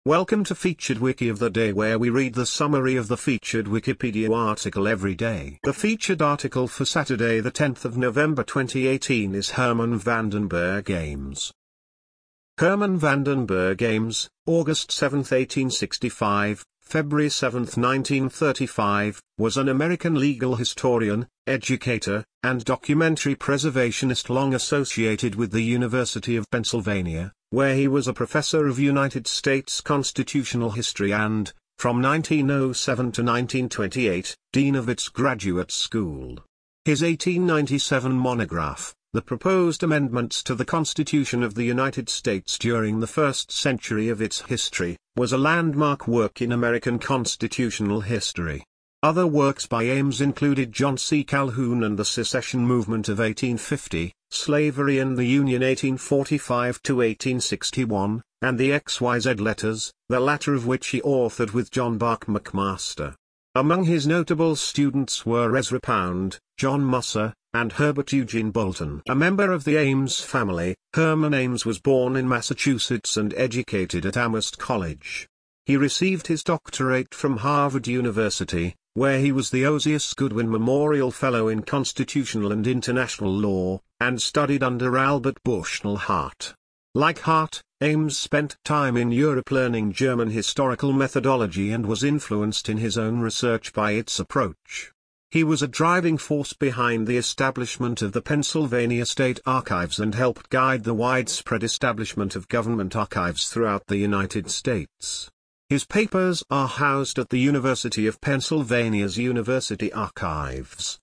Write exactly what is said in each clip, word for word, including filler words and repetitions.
Welcome to Featured Wiki of the Day, where we read the summary of the featured Wikipedia article every day. The featured article for Saturday the tenth of November twenty eighteen is Herman van den Bergh Ames. Herman van den Bergh Ames, August seventh eighteen sixty-five, February seventh nineteen thirty-five, was an American legal historian, educator, and documentary preservationist long associated with the University of Pennsylvania, where he was a professor of United States constitutional history and, from nineteen oh seven to nineteen twenty-eight, dean of its graduate school. His eighteen ninety-seven monograph, The Proposed Amendments to the Constitution of the United States During the First Century of Its History, was a landmark work in American constitutional history. Other works by Ames included John C. Calhoun and the Secession Movement of eighteen fifty, Slavery and the Union eighteen forty-five to eighteen sixty-one, and the X Y Z Letters, the latter of which he authored with John Bach McMaster. Among his notable students were Ezra Pound, John Musser, and Herbert Eugene Bolton. A member of the Ames family, Herman Ames was born in Massachusetts and educated at Amherst College. He received his doctorate from Harvard University, where he was the Osias Goodwin Memorial Fellow in Constitutional and International Law, and studied under Albert Bushnell Hart. Like Hart, Ames spent time in Europe learning German historical methodology and was influenced in his own research by its approach. He was a driving force behind the establishment of the Pennsylvania State Archives and helped guide the widespread establishment of government archives throughout the United States. His papers are housed at the University of Pennsylvania's University Archives.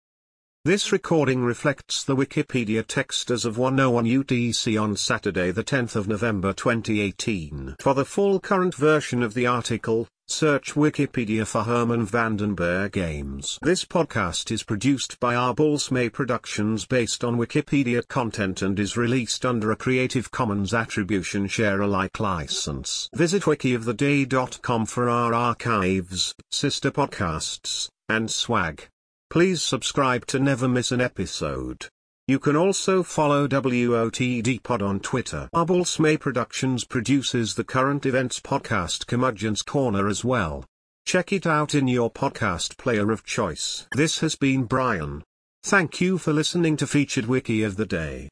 This recording reflects the Wikipedia text as of one oh one U T C on Saturday the tenth of November twenty eighteen. For the full current version of the article, search Wikipedia for Herman van den Bergh Ames. This podcast is produced by Arbulsmay Productions based on Wikipedia content and is released under a Creative Commons Attribution Share Alike license. Visit wiki of the day dot com for our archives, sister podcasts, and swag. Please subscribe to never miss an episode. You can also follow W O T D Pod on Twitter. Arbulsmay Productions produces the current events podcast Curmudgeon's Corner as well. Check it out in your podcast player of choice. This has been Brian. Thank you for listening to Featured Wiki of the Day.